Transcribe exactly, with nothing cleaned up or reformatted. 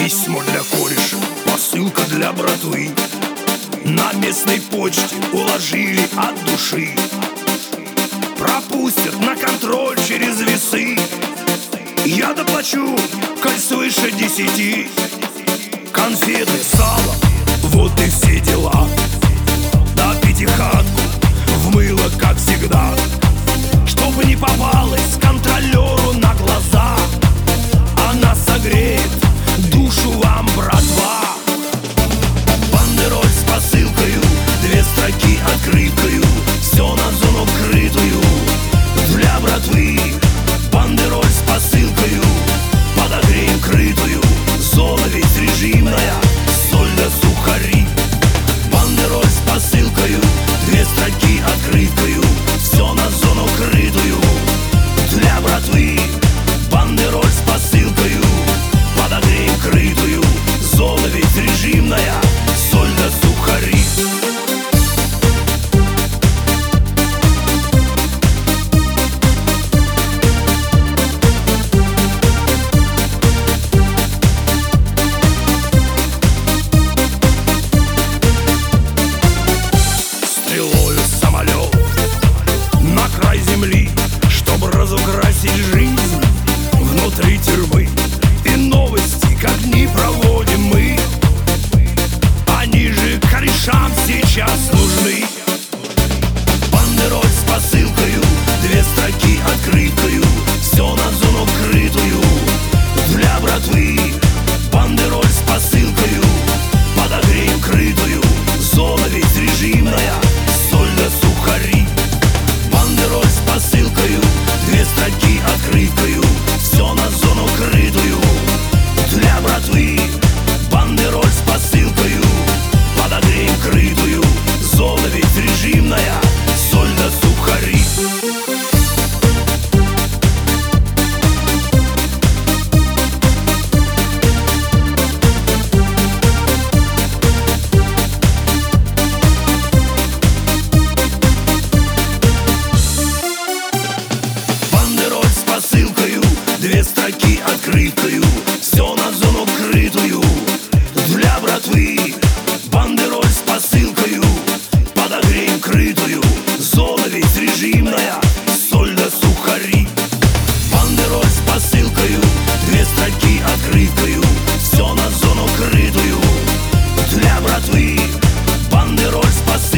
Письмо для кореша, посылка для братвы. На местной почте уложили от души. Пропустят на контроль через весы. Я доплачу, коль свыше десяти. Конфеты, сало, вот и все дела. На пятихатку в мыло, как всегда, чтобы не попалась контролеру на глаза. Она согреет душу вам, братва. Бандероль с посылкою, две строки открыткою, все на зону крытую для братвы. Бандероль с посылкою, подогреем крытую. Зона ведь режимная, соль да сухари. Бандероль с посылкою, две строки открыткою, все на зону крытую для братвы. Бандероль с посылкою, подогреем крытую. Зона ведь режимная, соль да сухари. Стрелою самолет на край земли, чтоб разукрасить жизнь внутри тюрьмы. И новости, как ни проводим мы, они же корешам сейчас нужны. Бандероль с посылкою, две строки открыткою, все на зону крытую для братвы. Бандероль с посылкою, подогреем крытую. Зона ведь режимная, соль да сухари. Бандероль с посылкою, две строки открыткою, все на зону крытую для братвы. Бандероль с посылкою, подогреем крытую. Зона ведь режимная, соль да сухари. Бандероль с посылкою, две строки открыткою, все на зону крытую для братвы. Бандероль с посылкою, подогреем крытую. Зона ведь режимная, соль да сухари. Бандероль с посылкою, две строки открыткою, все на зону крытую для братвы. Бандероль с посылкою,